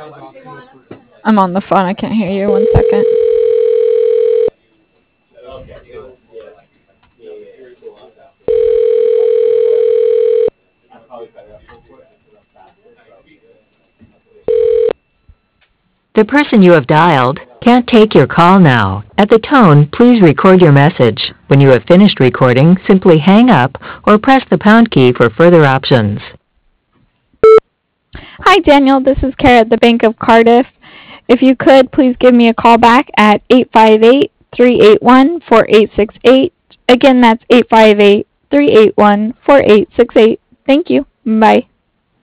I'm on the phone. I can't hear you. 1 second. The person you have dialed can't take your call now. At the tone, please record your message. When you have finished recording, simply hang up or press the pound key for further options. Hi, Daniel. This is Kara at the Bank of Cardiff. If you could, please give me a call back at 858-381-4868. Again, that's 858-381-4868. Thank you. Bye.